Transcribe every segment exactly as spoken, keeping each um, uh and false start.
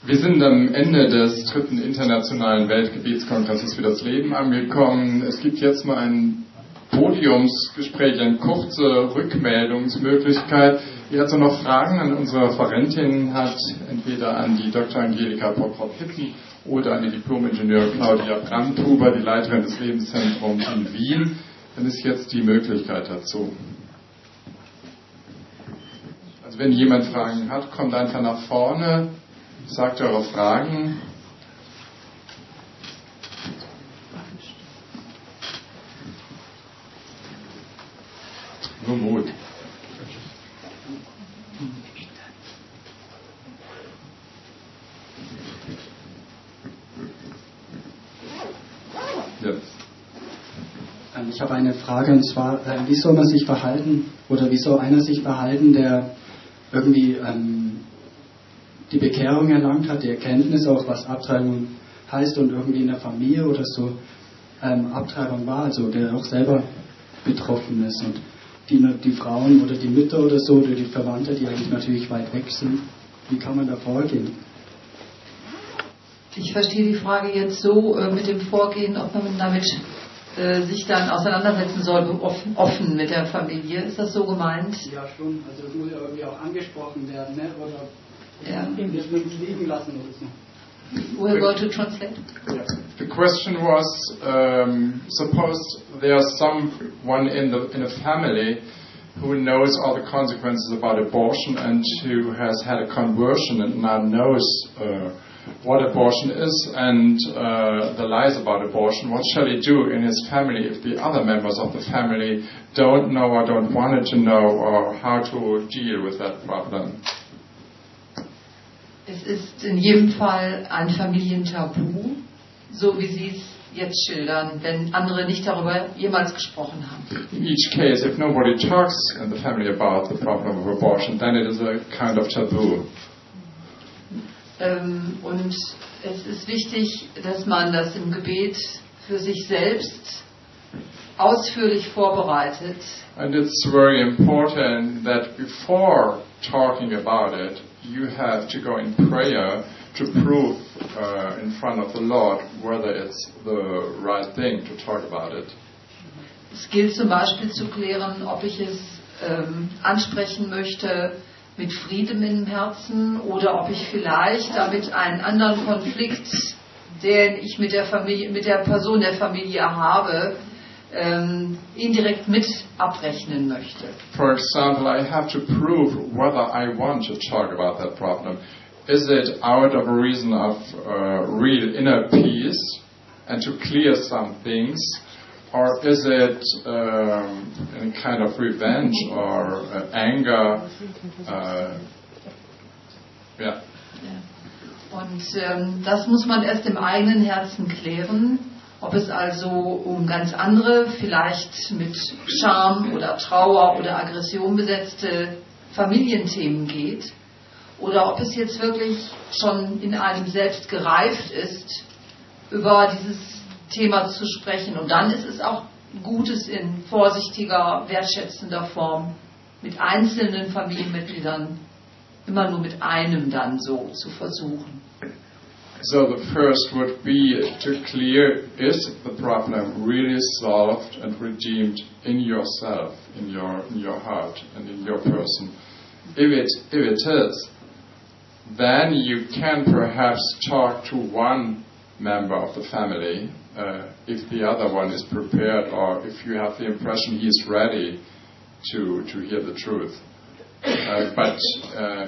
Wir sind am Ende des dritten Internationalen Weltgebetskongresses für das Leben angekommen. Es gibt jetzt mal ein Podiumsgespräch, eine kurze Rückmeldungsmöglichkeit. Wer also noch Fragen an unsere Referentin hat, entweder an die Doktor Angelika Potrop-Hippen oder an die Diplom-Ingenieurin Claudia Brandhuber, die Leiterin des Lebenszentrums in Wien, dann ist jetzt die Möglichkeit dazu. Also wenn jemand Fragen hat, kommt einfach nach vorne, sagt eure Fragen. Nur Mut. Jetzt. Ich habe eine Frage, und zwar, wie soll man sich verhalten, oder wie soll einer sich verhalten, der irgendwie ähm, die Bekehrung erlangt hat, die Erkenntnis auch, was Abtreibung heißt, und irgendwie in der Familie oder so ähm, Abtreibung war, also der auch selber betroffen ist, und die, die Frauen oder die Mütter oder so, oder die Verwandte, die eigentlich natürlich weit weg sind, wie kann man da vorgehen? Ich verstehe die Frage jetzt so äh, mit dem Vorgehen, ob man damit äh, sich dann auseinandersetzen soll, offen, offen mit der Familie. Ist das so gemeint? Ja, schon. Also es muss ja irgendwie auch angesprochen werden, ne? Oder ja. Nicht liegen lassen oder so. We're going to translate. Yeah. The question was, um, suppose there's someone in the in a family who knows all the consequences about abortion and who has had a conversion and now knows uh, what abortion is and uh, the lies about abortion. What shall he do in his family if the other members of the family don't know or don't want to know or how to deal with that problem? Es ist in jedem Fall ein Familientabu, so wie Sie es jetzt schildern, wenn andere nicht darüber jemals gesprochen haben. In each case, if nobody talks in the family about the problem of abortion, then it is a kind of taboo. Ähm, und es ist wichtig, dass man das im Gebet für sich selbst ausführlich vorbereitet. And it's very important that before talking about it, you have to go in prayer to prove uh, in front of the Lord whether it's the right thing to talk about it. Es gilt zum Beispiel zu klären, ob ich es ähm, ansprechen möchte mit Frieden im Herzen oder ob ich vielleicht damit einen anderen Konflikt, den ich mit der Familie, mit der Person der Familie habe, ähm, indirekt mit abrechnen möchte. For example, I have to prove whether I want to talk about that problem. Is it out of a reason of uh, real inner peace and to clear some things, or is it um, a kind of revenge or uh, anger? Uh, yeah. Und ähm, das muss man erst im eigenen Herzen klären, ob es also um ganz andere, vielleicht mit Scham oder Trauer oder Aggression besetzte Familienthemen geht, oder ob es jetzt wirklich schon in einem selbst gereift ist, über dieses Thema zu sprechen. Und dann ist es auch Gutes in vorsichtiger, wertschätzender Form mit einzelnen Familienmitgliedern, immer nur mit einem dann so zu versuchen. So the first would be to clear, is the problem really solved and redeemed in yourself, in your in your heart and in your person? If it if it is, then you can perhaps talk to one member of the family uh, if the other one is prepared or if you have the impression he is ready to to hear the truth. Uh, but uh,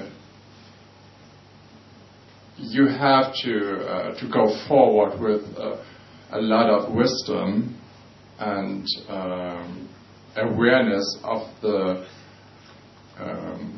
you have to uh, to go forward with uh, a lot of wisdom and um, awareness of the um,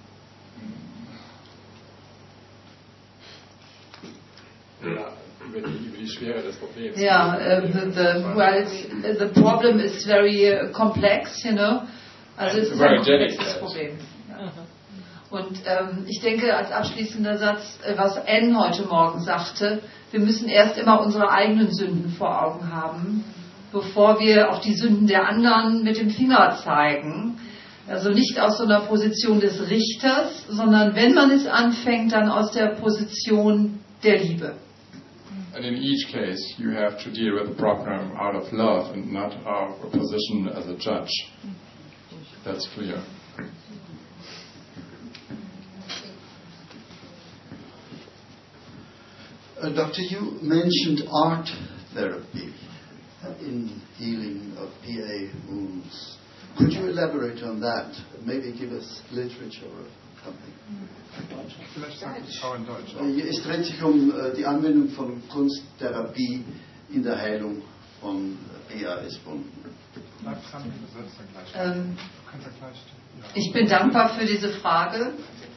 Yeah, uh, the, the, well, it's, the problem is very uh, complex, you know. Also es ist ein komplexes Problem. Ja. Und ähm, ich denke, als abschließender Satz, äh, was Anne heute Morgen sagte, wir müssen erst immer unsere eigenen Sünden vor Augen haben, bevor wir auf die Sünden der anderen mit dem Finger zeigen. Also nicht aus so einer Position des Richters, sondern wenn man es anfängt, dann aus der Position der Liebe. And in each case, you have to deal with the problem out of love and not out of a position as a judge. That's clear. Uh, Doctor, you mentioned art therapy in healing of P A wounds. Could you elaborate on that? Maybe give us literature or something. Vielleicht sagt es auch in Deutsch. Äh, Es dreht sich um äh, die Anwendung von Kunsttherapie in der Heilung von P A S-Wunden. Bleib dran, du übersetzt dann gleich. Ähm, Du kannst ja gleich. Ja. Ich bin dankbar für diese Frage.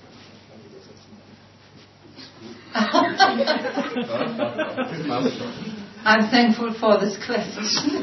I'm thankful for this question.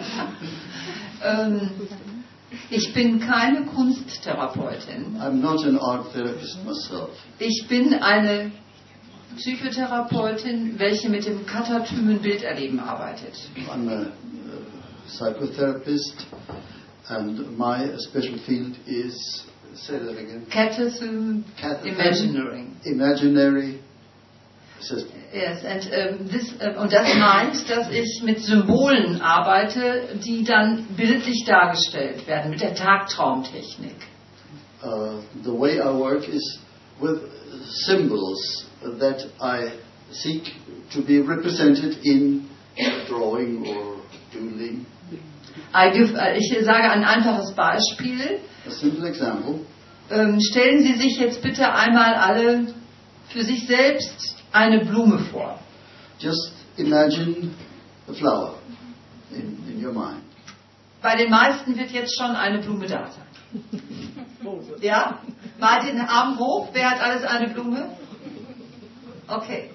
ähm, ich bin keine Kunsttherapeutin. I'm not an art therapist myself. Ich bin eine Psychotherapeutin, welche mit dem katatymen Bilderleben arbeitet. I'm a uh, psychotherapist, and my special field is, say that again, Cataclysm Cataclysm. Imaginary. Imaginary system. Yes, and, um, this, uh, und das meint, dass ich mit Symbolen arbeite, die dann bildlich dargestellt werden, mit der Tagtraumtechnik. Uh, the way I work is with symbols that I seek to be represented in drawing or doodling. I give, uh, ich sage ein einfaches Beispiel. A simple example. Ähm, stellen Sie sich jetzt bitte einmal alle für sich selbst eine Blume vor. Just imagine a flower in, in your mind. Bei den meisten wird jetzt schon eine Blume da sein. Ja? Mal den Arm hoch. Wer hat alles eine Blume? Okay.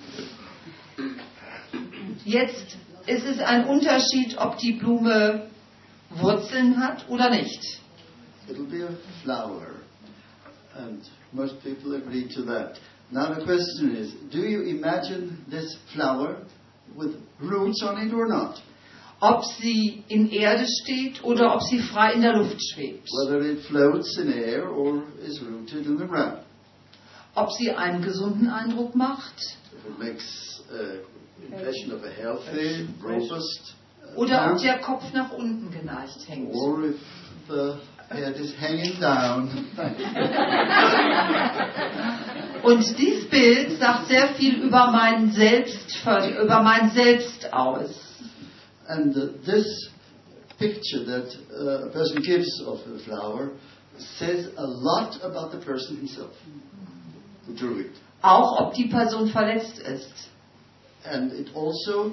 Jetzt ist es ein Unterschied, ob die Blume Wurzeln hat oder nicht. It'll be a flower, and most people agree to that. Now the question is, do you imagine this flower with roots on it or not? Ob sie in Erde steht oder ob sie frei in der Luft schwebt. Whether it floats in air or is rooted in the ground. Ob sie einen gesunden Eindruck macht If it makes an impression of a healthy, robust uh, oder ob plant, der Kopf nach unten geneigt hängt. or if the head is hanging down. Und dieses Bild sagt sehr viel über mein Selbst, über mein Selbst aus. And uh, this picture that uh, a person gives of a flower says a lot about the person himself who drew it. Auch ob die Person verletzt ist. And it also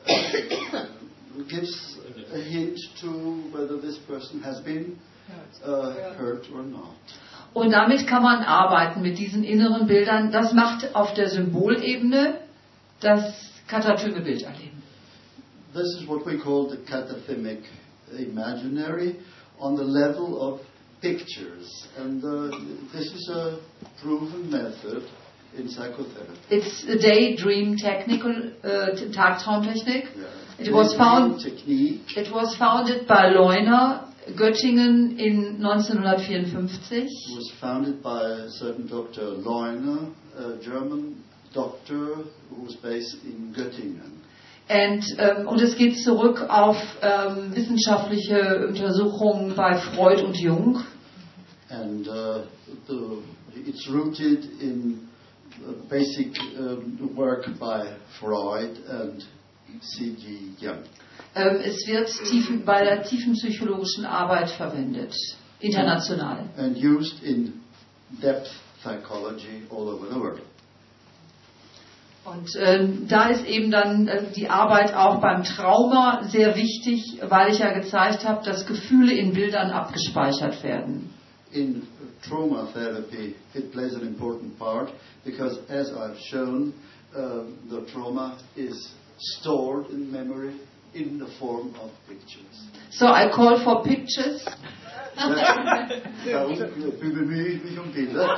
gives a hint to whether this person has been uh, hurt or not. Und damit kann man arbeiten mit diesen inneren Bildern. Das macht auf der Symbolebene das katatyme Bilderleben. This is what we call the catathymic imaginary on the level of pictures. And uh, this is a proven method in psychotherapy. It's a daydream technical, uh, Tagtraumtechnik. Yeah. It was found. Technique. It was founded by Leuner, Göttingen in neunzehnhundertvierundfünfzig. It was founded by a certain Doctor Leuner, a German doctor who was based in Göttingen. And, ähm, und es geht zurück auf ähm, wissenschaftliche Untersuchungen bei Freud und Jung. And uh, the, it's rooted in uh, basic um, work by Freud and C G Jung. Ähm, es wird tiefen, bei der tiefenpsychologischen Arbeit verwendet, international. And used in depth psychology all over the world. Und ähm, da ist eben dann äh, die Arbeit auch beim Trauma sehr wichtig, weil ich ja gezeigt habe, dass Gefühle in Bildern abgespeichert werden. In trauma therapy, it plays an important part because, as I've shown, uh, the trauma is stored in memory in the form of pictures. So I call for pictures. Darum bemühe ich mich um Bilder.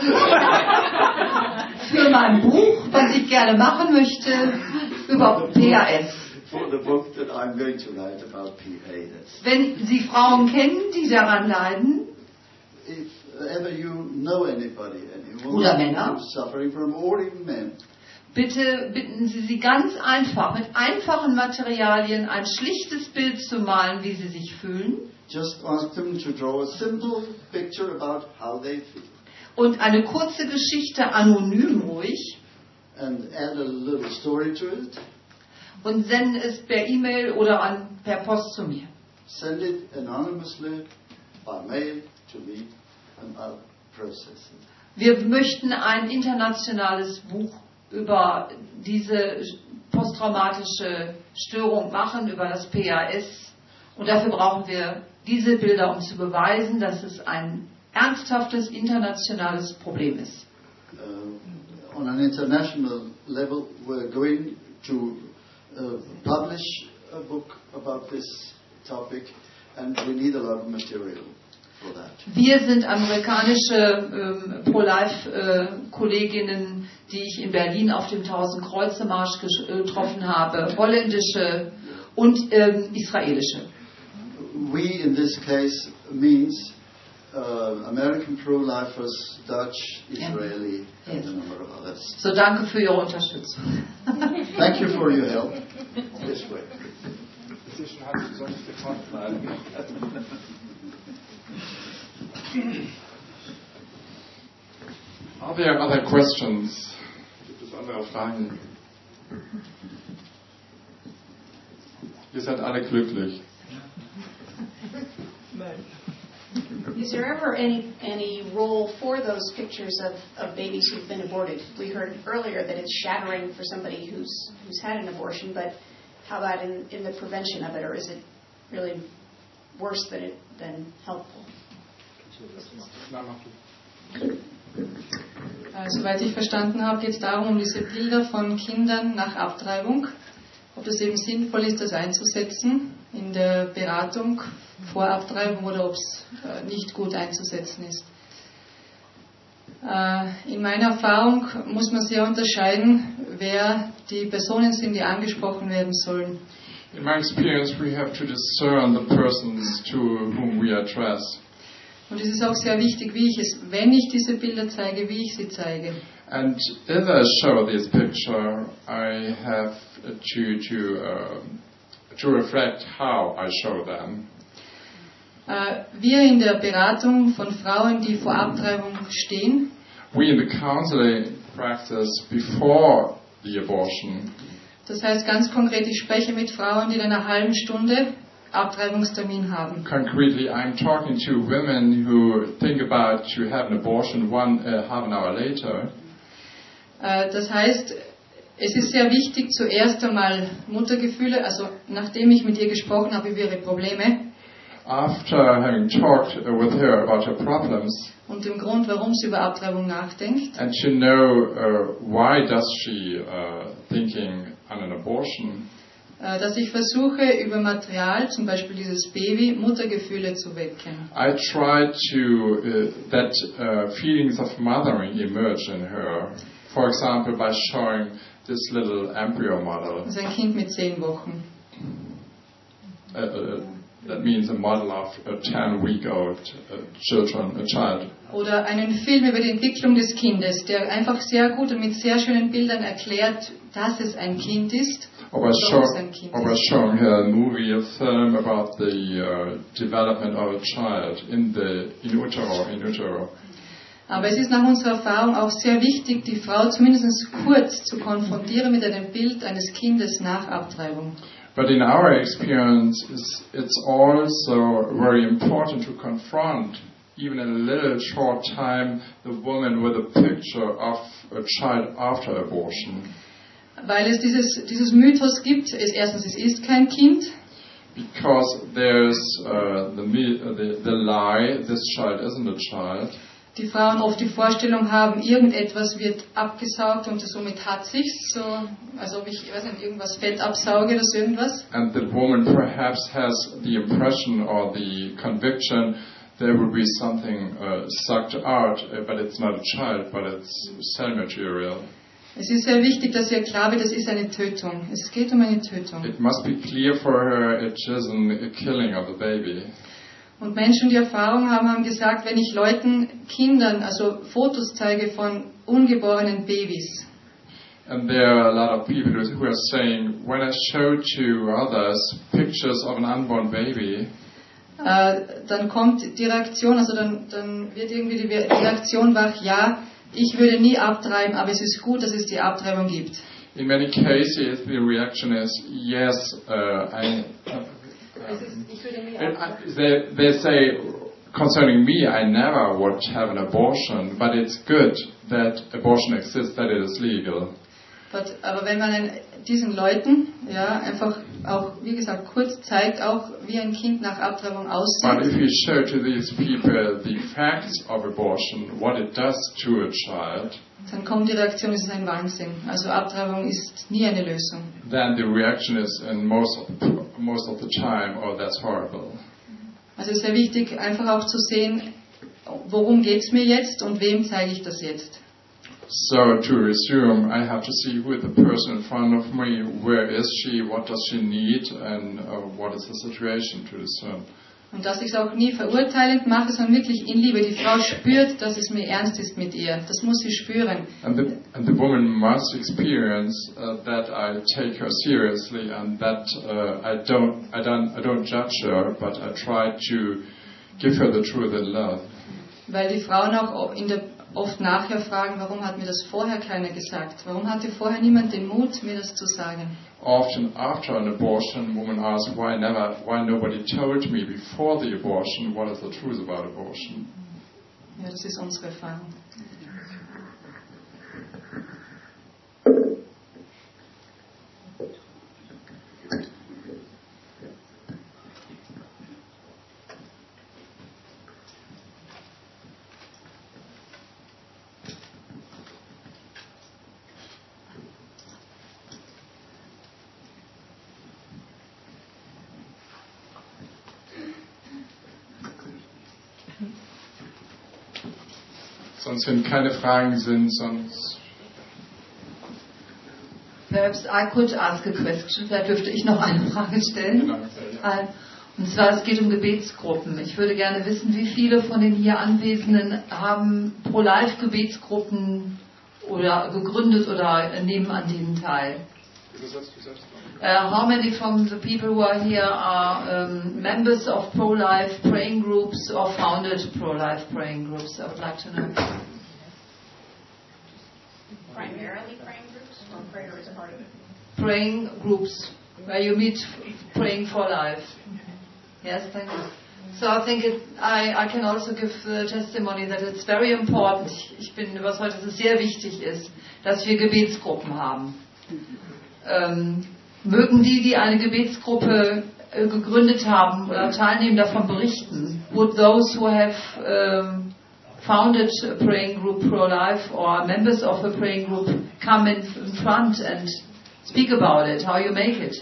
Für mein Buch, was ich gerne machen möchte, über P A S. For the book that I'm going to write about P A S. Wenn Sie Frauen kennen, die daran leiden, if ever you know anybody, any Oder woman Männer. who's suffering from, or even men, Bitte bitten Sie sie ganz einfach, mit einfachen Materialien ein schlichtes Bild zu malen, wie sie sich fühlen. just ask them to draw a simple picture about how they feel. Und eine kurze Geschichte, anonym ruhig. And add a little story to it. Und senden es per E-Mail oder an, per Post zu mir. Send it anonymously by mail to me, and I'll process it. Wir möchten ein internationales Buch über diese posttraumatische Störung machen, über das P A S. Und dafür brauchen wir diese Bilder, um zu beweisen, dass es ein ernsthaftes internationales Problem ist. Uh, on an international level, we're going to uh, publish a book about this topic, and we need a lot of material for that. Wir sind amerikanische ähm, Pro-Life-Kolleginnen, die ich in Berlin auf dem Tausend-Kreuze-Marsch getroffen habe, holländische und ähm, israelische. We, in this case, means uh, American pro-lifers, Dutch, Israeli, and Yes. a number of others. So, danke für Ihre Unterstützung. Thank you for your help. This way. Inzwischen hat sie sonst getan. Are there other questions? Gibt es andere Fragen? Ihr seid alle glücklich. Is there ever any any role for those pictures of, of babies who've been aborted? We heard earlier that it's shattering for somebody who's who's had an abortion, but how about in, in the prevention of it, or is it really worse than it than helpful? Äh, soweit ich verstanden habe, geht es darum, um diese Bilder von Kindern nach Abtreibung, ob das eben sinnvoll ist, das einzusetzen in der Beratung vor Abtreibung oder ob es äh, nicht gut einzusetzen ist. Äh, in meiner Erfahrung muss man sehr unterscheiden, wer die Personen sind, die angesprochen werden sollen. In my experience, we have to discern the persons to whom we address. Und es ist auch sehr wichtig, wie ich es, wenn ich diese Bilder zeige, wie ich sie zeige. And if I show this picture, I have to to uh, to reflect how I show them. Äh, wir in der Beratung von Frauen, die vor Abtreibung stehen, We in the counseling practice before the abortion. das heißt ganz konkret, ich spreche mit Frauen, die in einer halben Stunde Abtreibungstermin haben. Concretely, I'm talking to women who think about to have an abortion one uh, half an hour later. Äh, das heißt, es ist sehr wichtig, zuerst einmal Muttergefühle, also nachdem ich mit ihr gesprochen habe über ihre Probleme After having talked uh, with her about her problems und dem Grund, warum sie über Abtreibung nachdenkt, and to know uh, why does she uh, thinking on an abortion, äh, dass ich versuche, über Material, zum Beispiel dieses Baby, Muttergefühle zu wecken. I try to uh, that uh, feelings of mothering emerge in her. For example, by showing this little embryo model. Das ist ein Kind mit zehn Wochen. Uh, uh, that means a model of a ten-week-old uh, children, a child. Oder einen Film über die Entwicklung des Kindes, der einfach sehr gut und mit sehr schönen Bildern erklärt, dass es ein Kind ist. Or by, warum show, es ein Kind or by ist. showing her a movie, a film about the uh, development of a child in the in utero, in utero. Aber es ist nach unserer Erfahrung auch sehr wichtig, die Frau zumindest kurz zu konfrontieren mit einem Bild eines Kindes nach Abtreibung. But in our experience, it's, it's also very important to confront, even in a little short time, the woman with a picture of a child after abortion. Weil es dieses, dieses Mythos gibt, es, erstens, es ist kein Kind, Because there's uh, the, me- uh, the, the lie, this child isn't a child. die Frauen oft die Vorstellung haben, irgendetwas wird abgesaugt und somit hat sich's, so, als ob ich, ich weiß nicht, irgendwas Fett absauge oder so irgendwas. And the woman perhaps has the impression or the conviction there will be something uh, sucked out, uh, but it's not a child, but it's cell material. Es ist sehr wichtig, dass ihr klar wird, es ist eine Tötung. Es geht um eine Tötung. It must be clear for her it isn't a killing of the baby. Und Menschen, die Erfahrung haben, haben gesagt, wenn ich Leuten, Kindern, also Fotos zeige von ungeborenen Babys, And there are a lot of people who are saying, when I show to others pictures of an unborn baby, äh, dann kommt die Reaktion, also dann, dann wird irgendwie die Reaktion wach, ja, ich würde nie abtreiben, aber es ist gut, dass es die Abtreibung gibt. in many cases the reaction is, yes, uh, I... Uh, um, they, they say, concerning me, I never would have an abortion, but it's good that abortion exists, that it is legal. But, aber wenn man einen, diesen Leuten ja, einfach auch, wie gesagt, kurz zeigt, auch wie ein Kind nach Abtreibung But if aussieht, you show to these people the facts of abortion, what it does to a child, dann kommt die Reaktion, es ist ein Wahnsinn. Also Abtreibung ist nie eine Lösung. then the reaction is in most of the, most of the time, oh, that's horrible. Also es ist sehr wichtig, einfach auch zu sehen, worum geht es mir jetzt und wem zeige ich das jetzt. So to resume, I have to see who is the person in front of me, where is she, what does she need, and uh, what is the situation to discern. Und dass ich es auch nie verurteilend mache, sondern wirklich in Liebe. Die Frau spürt, dass es mir ernst ist mit ihr. Das muss sie spüren. And the, and the woman must experience uh, that I take her seriously and that uh, I don't, I don't, I don't judge her, but I try to give her the truth in love. Weil die Frauen auch in der, oft nachher fragen, warum hat mir das vorher keiner gesagt? Warum hatte vorher niemand den Mut, mir das zu sagen? Often after an abortion, women ask why never, why nobody told me before the abortion what is the truth about abortion. Ja, das ist unsere Erfahrung. Sonst, wenn keine Fragen sind, sonst... Perhaps I could ask a question. Vielleicht dürfte ich noch eine Frage stellen. Genau, ja. Äh, Und zwar, es geht um Gebetsgruppen. Ich würde gerne wissen, wie viele von den hier Anwesenden haben Pro-Life-Gebetsgruppen oder gegründet oder nehmen an denen teil. Uh, how many from the people who are here are um, members of pro-life praying groups or founded pro-life praying groups? I would like to know. Primarily praying groups, or prayer is part of it? Praying groups, where you meet praying for life. Yes, thank you. So I think it, I, I can also give the testimony that it's very important. Ich bin überzeugt, dass es sehr wichtig ist, dass wir Gebetsgruppen haben. Ähm, mögen die, die eine Gebetsgruppe äh, gegründet haben oder teilnehmen, davon berichten? Would those who have um, founded a praying group pro-life or members of a praying group come in, in front and speak about it, how you make it?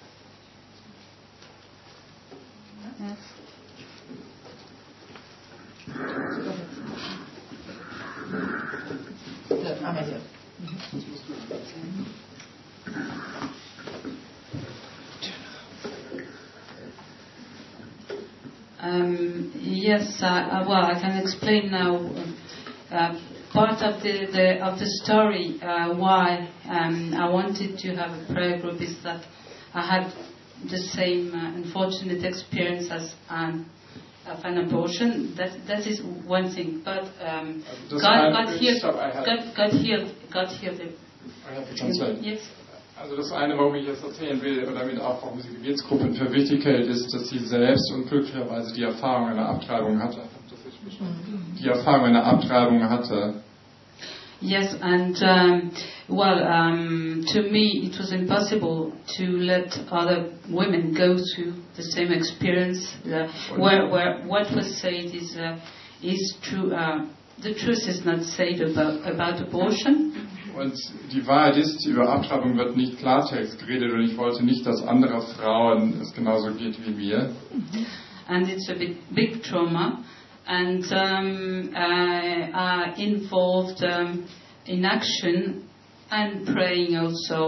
Um, yes, uh, well, I can explain now uh, part of the, the of the story uh, why um, I wanted to have a prayer group is that I had the same uh, unfortunate experience as um, of an abortion. That that is one thing, but um, God, God healed, God, God healed, God healed it. I have to translate. Yes. Also das eine, warum ich jetzt erzählen will, oder damit auch, warum sie Gebetsgruppen für wichtig hält, ist, dass sie selbst unglücklicherweise die Erfahrung einer Abtreibung hatte. Die Erfahrung einer Abtreibung hatte. Yes, and um, well, um, to me it was impossible to let other women go through the same experience. Uh, where, where what was said is uh, is true. Uh, the truth is not said about about abortion. Und die Wahrheit ist, über Abtreibung wird nicht Klartext geredet und ich wollte nicht, dass andere Frauen es genauso geht wie mir. And it's a big, big trauma, and um, uh, uh, involved um, in action and praying also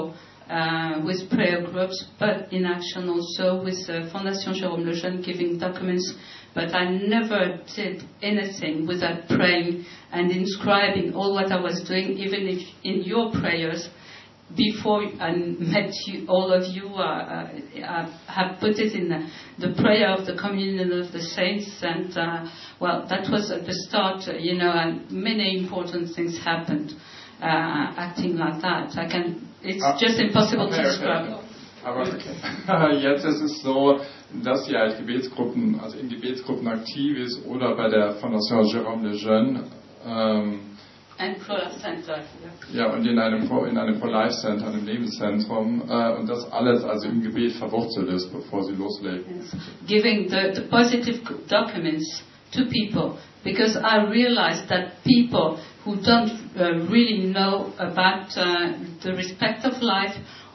uh, with prayer groups, but in action also with uh, Fondation Jérôme Lejeune giving documents. But I never did anything without praying and inscribing all what I was doing, even if in your prayers. Before I met you, all of you, uh, uh, have put it in the, the prayer of the communion of the saints, and uh, well, that was at the start, uh, you know, and many important things happened, uh, acting like that. I can, it's ah, just impossible okay, to describe. Okay. Aber okay. Jetzt ist es so, dass sie halt Gebetsgruppen, also in Gebetsgruppen aktiv ist oder bei der Fondation Jérôme Lejeune. Ähm, And Pro-Life Center. Ja, und in einem, in einem Pro-Life Center, einem Lebenszentrum, äh, und das alles also im Gebet verwurzelt ist, bevor sie loslegen. Yes. Giving the, the positive documents to people, because I realized that people who don't uh, really know about uh, the respect of life,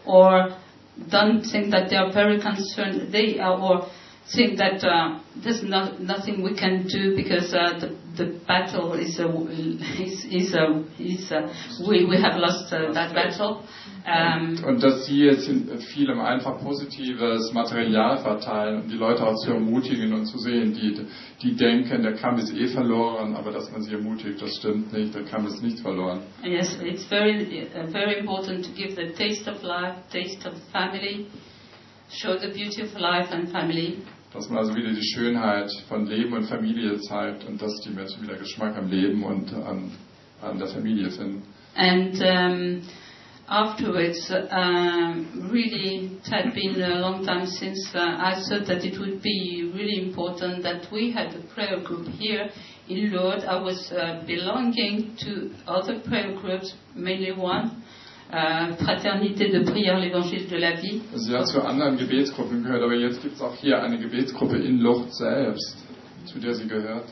or don't think that they are very concerned, they are, or think that uh, there's no, nothing we can do because uh, the, the battle is a, is, is a, is a, we, we have lost uh, that battle. Um, und dass sie jetzt in vielem einfach positives Material verteilen, um die Leute auch zu ermutigen und zu sehen, die, die denken, der Kampf ist eh verloren, aber dass man sie ermutigt, das stimmt nicht, der Kampf ist nicht verloren. Yes, it's very, uh, very important to give the taste of life, taste of family, show the beauty of life and family. Dass man also wieder die Schönheit von Leben und Familie zeigt und dass die Menschen wieder Geschmack am Leben und an, an der Familie finden. And um, afterwards, uh, really, it had been a long time since uh, I thought that it would be really important that we had a prayer group here in Lourdes. I was uh, belonging to other prayer groups, mainly one. Uh, Fraternité de prière, l'évangile de la vie. Sie hat zu anderen Gebetsgruppen gehört, aber jetzt gibt es auch hier eine Gebetsgruppe in Lourdes selbst, zu der sie gehört.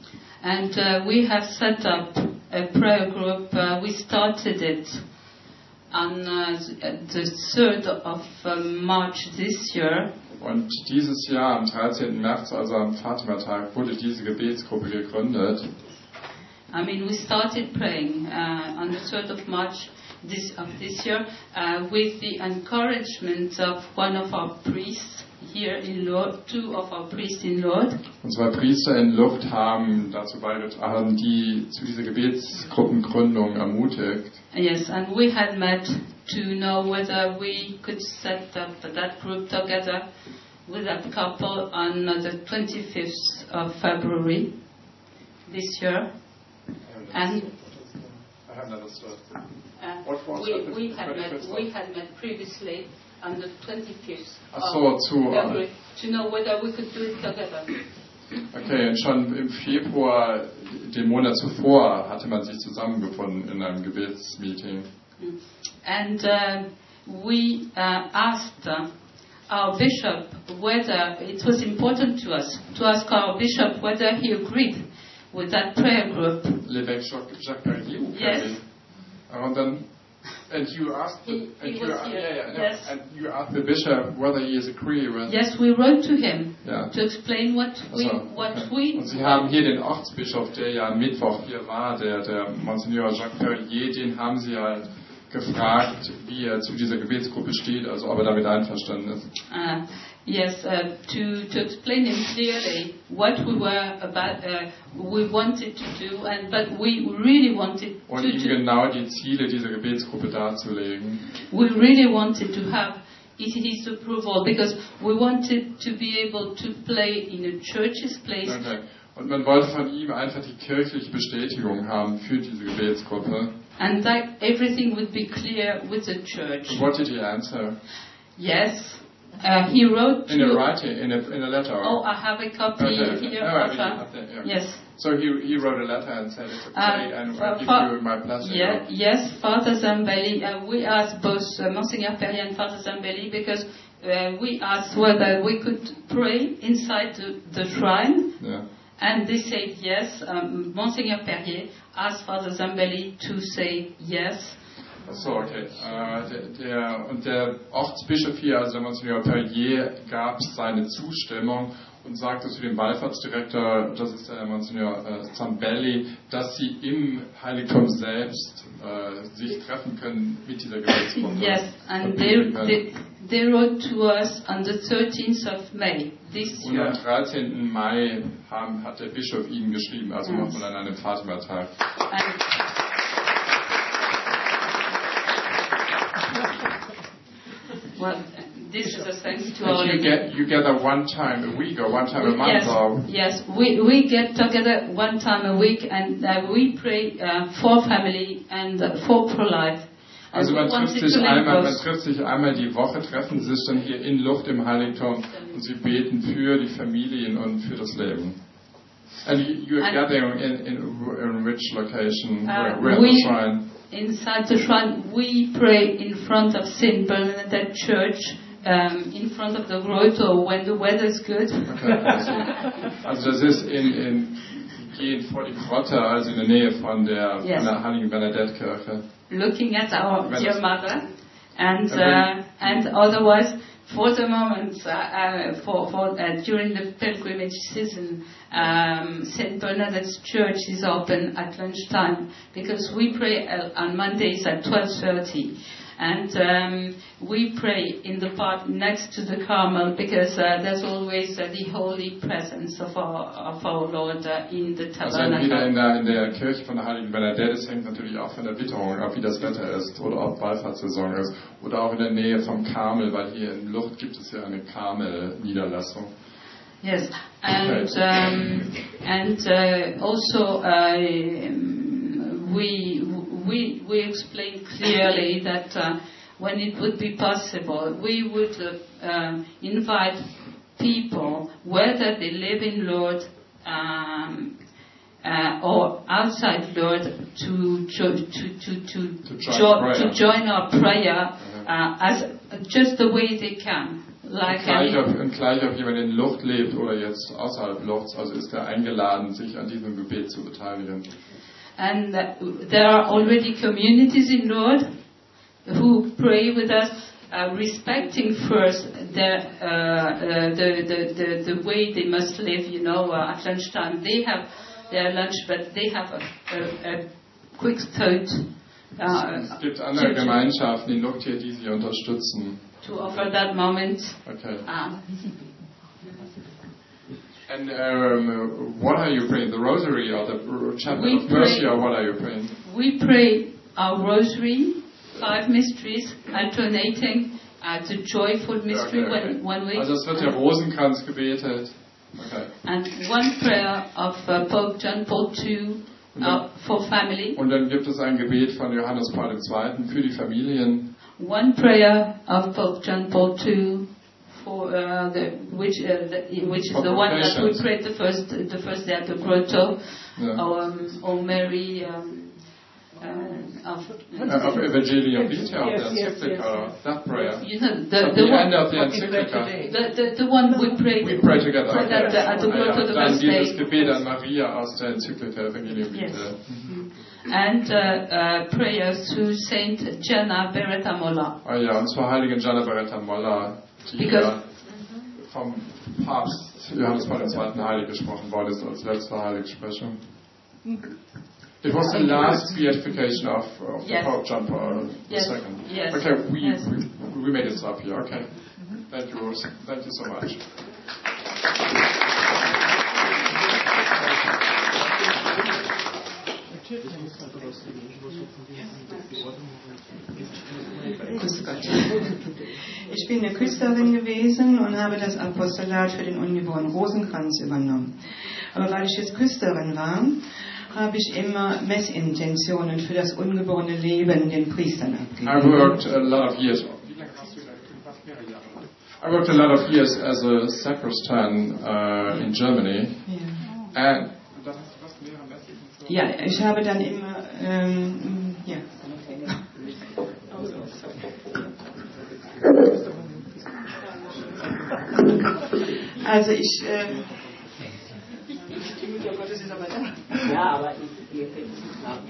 And uh, we have set up a prayer group. Uh, we started it on uh, the third of uh, March this year. Und dieses Jahr, am dreizehnten März, also am Fatima-Tag, wurde diese Gebetsgruppe gegründet. I mean, we started praying uh, on the third of March. This, of this year, uh, with the encouragement of one of our priests here in Lourdes, two of our priests in Lourdes. Und zwei Priester in Lourdes haben dazu beigetragen, die zu dieser Gebetsgruppengründung ermutigt. Yes, and we had met to know whether we could set up that group together with that couple on the twenty-fifth of February this year. And I have never started. Uh, we, we, had met, we had met previously on the twenty-fifth so, of zu, February to know whether we could do it together. Okay, und schon im Februar, den Monat zuvor, hatte man sich zusammengefunden in einem Gebetsmeeting. And uh, we uh, asked uh, our bishop whether it was important to us to ask our bishop whether he agreed with that prayer group. L'évêque Jacques Perrier. Yes. And then, and you asked, the, he, and he you, was here. yeah, yeah, no, Yes. and you asked the bishop whether he is agree with. Yes, we wrote to him Ja. to explain what we, Also, what okay. we. Und Sie haben hier den Ortsbischof, der ja am Mittwoch hier war, der, der Monsignor Jacques Perrier, den haben Sie halt gefragt, wie er zu dieser Gebetsgruppe steht, also ob er damit einverstanden ist. Uh, yes, uh, to to explain him clearly what we were about, uh, we wanted to do, and but we really wanted Und to, ihm to genau die Ziele dieser Gebetsgruppe darzulegen. we really wanted to have his, his approval because we wanted to be able to play in a church's place. Okay. Und man wollte von ihm einfach die kirchliche Bestätigung haben für diese Gebetsgruppe. And that everything would be clear with the church. What did he answer? Yes. Uh, he wrote to... In a writing, in a, in a letter? Or? Oh, I have a copy Okay. here. No, I of, mean, uh, up there, yeah. Yes. So he, he wrote a letter and said it's okay Uh, and uh, I give fa- you my blessing. Yeah, yes, Father Zambelli. Uh, we asked both uh, Monsignor Perrier and Father Zambelli because uh, we asked whether we could pray inside the, the shrine. Yeah. And they said yes. Um, Monsignor Perrier asked Father Zambelli to say yes. So, okay. Äh, der, der, und der Ortsbischof hier, also der Monsignor Perrier, gab seine Zustimmung und sagte zu dem Wallfahrtsdirektor, das ist der Monsignor äh, Zambelli, dass sie im Heiligtum selbst äh, sich treffen können mit dieser Gebetsgruppe. Yes, and they, they, they wrote to us on the thirteenth of May this Und year. am dreizehnten Mai haben, hat der Bischof ihnen geschrieben, also Yes. nochmal an einem Fatima-Tag. Well, this is a thanks to And our you get you gather one time a week or one time a month yes, or yes, we, we get together one time a week and uh, we pray uh, for family and uh, for pro-life. And also we man wanted trifft sich to link einmal, man those. trifft sich einmal die Woche, treffen sich dann hier in Lucht im Heiligtum und sie beten für die Familien und für das Leben. And you, you are And- gathering in, in, in which location? Uh, where where we- the shrine? Inside the shrine, we pray in front of Saint Bernadette Church, um, in front of the grotto when the weather is good. Okay, also, also das ist in, in gehen vor die Grotte, also in der Nähe von der, Yes. von der Heiligen Bernadette-Kirche. Looking at our When dear it's- mother, and And uh, and otherwise for the moment uh, uh, for for uh, during the pilgrimage season, um, Saint Bernadette's Church is open at lunchtime because we pray uh, on Mondays at twelve thirty. And um, we pray in the part next to the Carmel because uh, there's always uh, the holy presence of our of our Lord uh, in the Also entweder in tabernacle. der, in der Kirche von der Heiligen Bernadette, es hängt natürlich auch von der Witterung ab, wie das Wetter ist, oder ob Wallfahrtssaison ist, oder auch in der Nähe vom Karmel, weil hier in Lucht gibt es ja eine Karmel-Niederlassung. Yes, and um, and uh, also uh, we we we explained clearly that uh, when it would be possible, we would uh, uh, invite people, whether they live in Lourdes um, uh, or outside Lourdes, to jo- to to to, To join jo- prayer. to join our prayer uh, as just the way they can. Like Gleich any- ob, und gleich ob jemand in Lucht lebt oder jetzt außerhalb Luchts, also ist er eingeladen, sich an diesem Gebet zu beteiligen. And uh, there are already communities in Lourdes who pray with us, uh, respecting first their, uh, uh, the, the, the, the way they must live, you know, uh, at lunchtime. They have their lunch, but they have a, a, a quick thought uh, Es gibt andere to, Gemeinschaften in Lucht hier, die sie unterstützen. to offer that moment. Okay. Uh, And um, what are you praying? The Rosary or the Chaplet We of Mercy, pray- or what are you praying? we pray our rosary, five mysteries, alternating uh, the joyful mystery Okay, okay. when, when we... Also es wird der Rosenkranz gebetet. Okay. And one prayer of uh, Pope John Paul the Second uh, for family. Und dann gibt es ein Gebet von Johannes Paul der Zweite für die Familien. One prayer of Pope John Paul the Second for uh, the which uh, the, which is For the one that we patients. prayed the first the first day at the grotto. Ja. Um, or Mary um, uh, of Uh, of Evangelium Vitae, of Yes, the yes, encyclical, that prayer. you know the At the the end one of the encyclical, the, the, the one we prayed we pray together. at the, at the Ah, grotto ja. the Dann first dieses day. Gebet an Maria aus der Enzyklika Evangelium Yes. Vitae. And uh, uh, prayers to Saint Gianna Beretta Molla. Ah ja, und zwar Heiligen Gianna Beretta Molla, die Because- ja vom Papst Johannes Paul der Zweite heilig gesprochen worden ist als letzte Heiligsprechung. It was the last beatification of, of the Yes. Pope John Paul Yes. the Second. Yes. Okay, we, Yes. we we made it stop here. Okay, thank you, thank you so much. Grüß Gott. Ich bin eine Küsterin gewesen und habe das Apostolat für den ungeborenen Rosenkranz übernommen. Aber weil ich jetzt Küsterin war, habe ich immer Messintentionen für das ungeborene Leben den Priestern I abgegeben. worked a lot of years. I worked a lot of years as a sacristan uh, in Germany, Ja. and Ja, ich habe dann immer, ähm, ja. Also ich, ähm, die Mutter Gottes ist aber da. Ja, aber ihr kriegt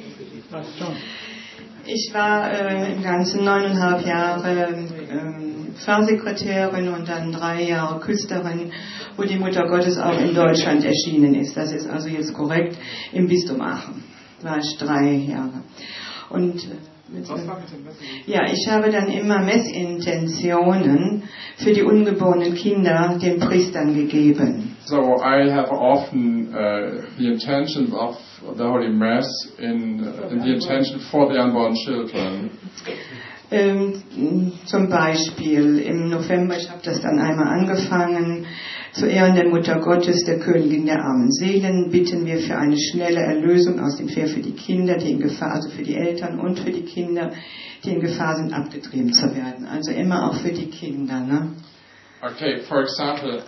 es Ich war äh, im Ganzen neuneinhalb Jahre ähm, Pfarrsekretärin und dann drei Jahre Küsterin, wo die Mutter Gottes auch in Deutschland erschienen ist. Das ist also jetzt korrekt, im Bistum Aachen war ich drei Jahre. Und ja, ich habe dann immer Messintentionen für die ungeborenen Kinder den Priestern gegeben. So I have often uh, the intention of the Holy Mass in, uh, in the intention for the unborn children. Ähm, zum Beispiel im November, ich habe das dann einmal angefangen, zu Ehren der Mutter Gottes, der Königin der armen Seelen, bitten wir für eine schnelle Erlösung aus dem Feuer für die Kinder, die in Gefahr, also für die Eltern und für die Kinder, die in Gefahr sind, abgetrieben zu werden. Also immer auch für die Kinder. Ne? Okay, for example.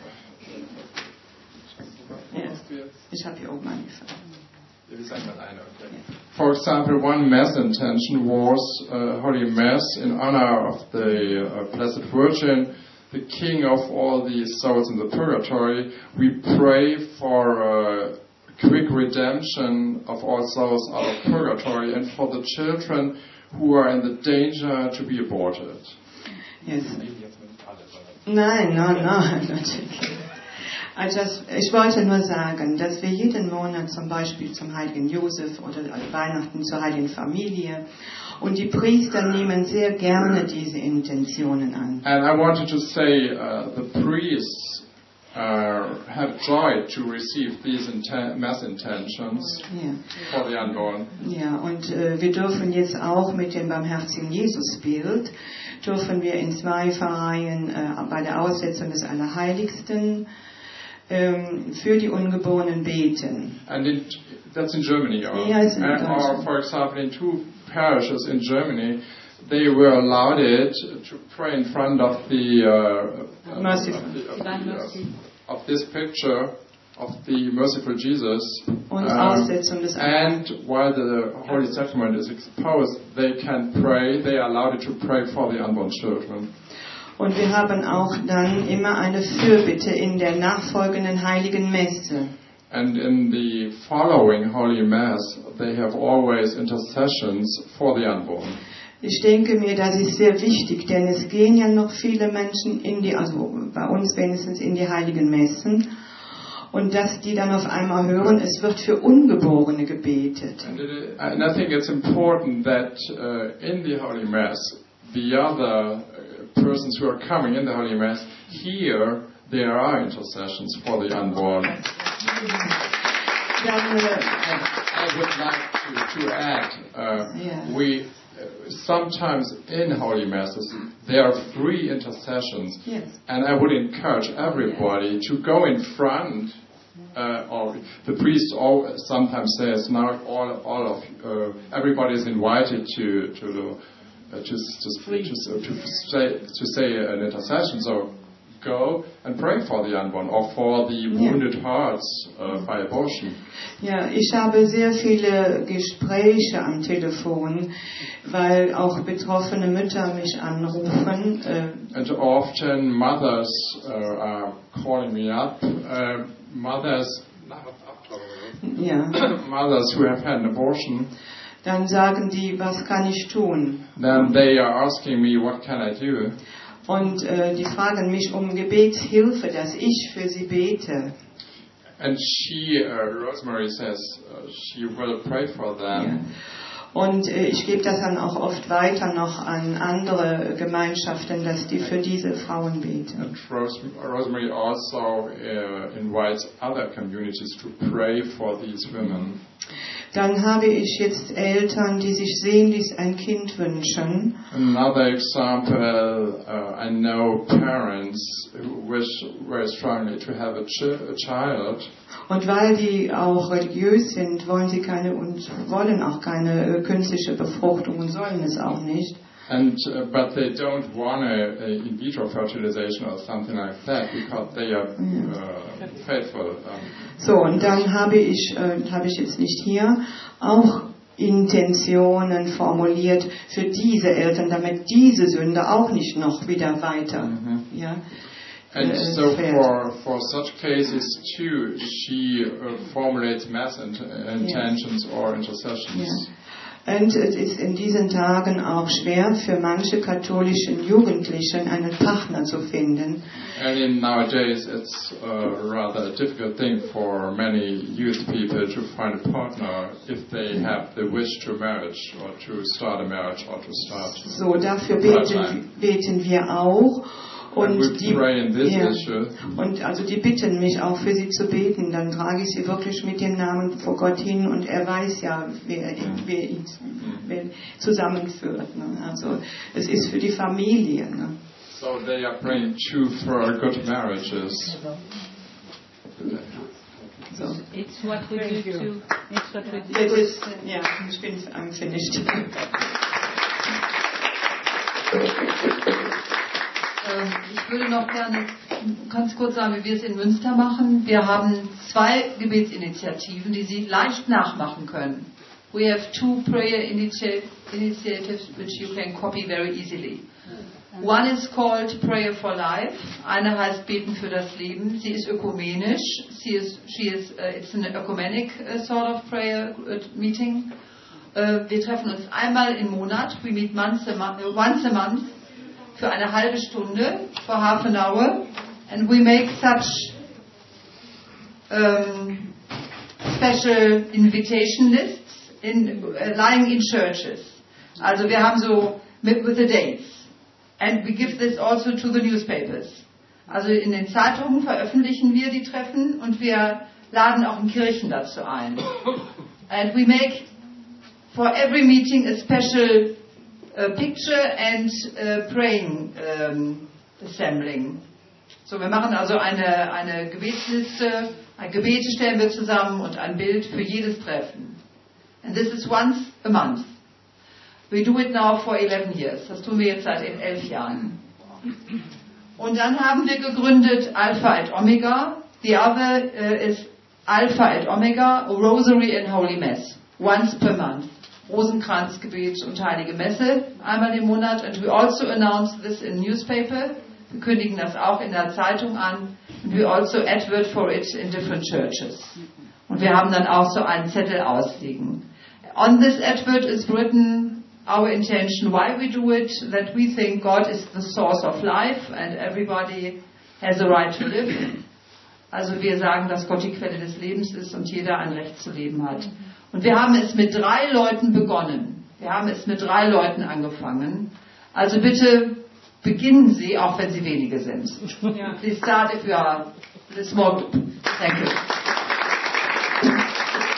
Ja, ich habe hier oben angefangen. For example, one Mass intention was uh, Holy Mass in honor of the uh, Blessed Virgin, the King of all the souls in the purgatory. We pray for uh, quick redemption of all souls out of purgatory and for the children who are in the danger to be aborted. Yes. Nein, nein, nein, natürlich. Also das, ich wollte nur sagen, dass wir jeden Monat zum Beispiel zum Heiligen Josef oder Weihnachten zur Heiligen Familie und die Priester nehmen sehr gerne diese Intentionen an. And I wanted to say uh, the priests uh, have joy to receive these inten- mass intentions yeah. for the unborn. Ja, und äh, wir dürfen jetzt auch mit dem barmherzigen Jesusbild dürfen wir in zwei Pfarreien äh, bei der Aussetzung des Allerheiligsten für die Ungeborenen beten. And in, that's in Germany, or, yes, in and, or for example, in two parishes in Germany, they were allowed it to pray in front of the, uh, um, of, the of, the, uh, of this picture of the merciful Jesus. Und um, Aussetzung des and while the Holy Sacrament is exposed, they can pray. They are allowed to pray for the unborn children. Und wir haben auch dann immer eine Fürbitte in der nachfolgenden Heiligen Messe. And in the following Holy Mass, they have always intercessions for the unborn. Ich denke mir, das ist sehr wichtig, denn es gehen ja noch viele Menschen in die, also bei uns wenigstens in die Heiligen Messen, und dass die dann auf einmal hören, es wird für Ungeborene gebetet. And, it, and I think it's important that uh, in the Holy Mass, the other persons who are coming in the Holy Mass, here there are intercessions for the unborn. Dann, äh, I would like to, to add, uh, yeah. we uh, sometimes in Holy Masses there are free intercessions, yes. and I would encourage everybody to go in front. Uh, or the priest all, sometimes says now all all of uh, everybody is invited to to the Uh, just, just, just uh, to say to say an intercession. So go and pray for the unborn or for the wounded yeah. hearts uh, by abortion. Ja, ich habe sehr viele Gespräche am Telefon, weil auch betroffene Mütter mich anrufen. Äh, and often mothers uh, are calling me up. Uh, mothers, ja. mothers who have had an abortion. Dann sagen die, was kann ich tun? Then they are asking me, what can I do? Und äh, die fragen mich um Gebetshilfe, dass ich für sie bete. And she, uh, Rosemary says, uh, she will pray for them. Ja. Und äh, ich gebe das dann auch oft weiter noch an andere Gemeinschaften, dass die für diese Frauen beten. And Ros- Rosemary also uh, invites other communities to pray for these women. Dann habe ich jetzt Eltern, die sich sehnlichst ein Kind wünschen. Another example, uh, I know parents who wish very strongly to have a, ch- a child. Und weil die auch religiös sind, wollen sie keine und wollen auch keine äh, künstliche Befruchtung und sollen es auch nicht. And uh, but they don't want a, a in vitro fertilization or something like that because they are uh, faithful. Um, so, und dann habe ich, äh, habe ich jetzt nicht hier, auch Intentionen formuliert für diese Eltern, damit diese Sünde auch nicht noch wieder weiter. Mhm. Ja, and äh, so fährt. for for such cases too, she uh, formulates mass int- intentions yeah. or intercessions. Yeah. Und es ist in diesen Tagen auch schwer für manche katholischen Jugendlichen einen Partner zu finden. And in nowadays it's a rather difficult thing for many youth people to find a partner if they have the wish to marriage or to start a marriage or to start. So, dafür beten, beten wir auch. Und die, ja, und also die bitten mich auch für sie zu beten, dann trage ich sie wirklich mit dem Namen vor Gott hin und er weiß ja, wer, wer ihn wer zusammenführt. Ne? Also es ist für die Familie. Ne? So they are praying too for good marriages. So. It's what we do too. It's what we do. That is, yeah, ich bin I'm finished. Ich würde noch gerne ganz kurz sagen, wie wir es in Münster machen. Wir haben zwei Gebetsinitiativen, die Sie leicht nachmachen können. We have two prayer initi- initiatives which you can copy very easily. One is called Prayer for Life. Eine heißt Beten für das Leben. Sie ist ökumenisch. Sie ist, she is, uh, it's an ecumenic uh, sort of prayer uh, meeting. Uh, wir treffen uns einmal im Monat. We meet once a month, once a month für eine halbe Stunde, for half an hour. And we make such um, special invitation lists in, uh, lying in churches. Also wir haben so with, with the dates. And we give this also to the newspapers. Also in den Zeitungen veröffentlichen wir die Treffen und wir laden auch in Kirchen dazu ein. And we make for every meeting a special uh, picture and uh, praying um, assembling. So, wir machen also eine, eine Gebetsliste, ein Gebete stellen wir zusammen und ein Bild für jedes Treffen. And this is once a month. We do it now for eleven years. Das tun wir jetzt seit elf Jahren. Und dann haben wir gegründet Alpha et Omega. The other uh, is Alpha et Omega, Rosary and Holy Mass. Once per month. Rosenkranzgebet und Heilige Messe einmal im Monat. And we also announce this in newspaper. Wir kündigen das auch in der Zeitung an. And we also advert for it in different churches. Und wir haben dann auch so einen Zettel ausliegen. On this advert is written our intention, why we do it, that we think God is the source of life and everybody has a right to live. Also wir sagen, dass Gott die Quelle des Lebens ist und jeder ein Recht zu leben hat. Und wir haben es mit drei Leuten begonnen. Wir haben es mit drei Leuten angefangen. Also bitte beginnen Sie, auch wenn Sie wenige sind. Please start if you are a small group. Thank you.